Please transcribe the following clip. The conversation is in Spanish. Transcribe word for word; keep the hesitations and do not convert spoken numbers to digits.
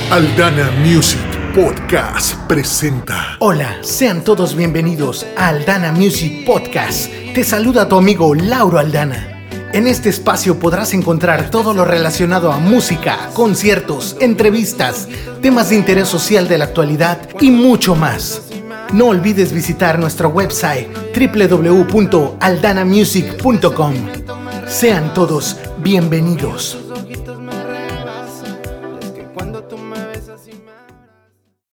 Aldana Music Podcast presenta. Hola, sean todos bienvenidos a Aldana Music Podcast. Te saluda tu amigo Lauro Aldana. En este espacio podrás encontrar todo lo relacionado a música, conciertos, entrevistas, temas de interés social de la actualidad y mucho más. No olvides visitar nuestro website doble u doble u doble u punto aldana music punto com. Sean todos bienvenidos.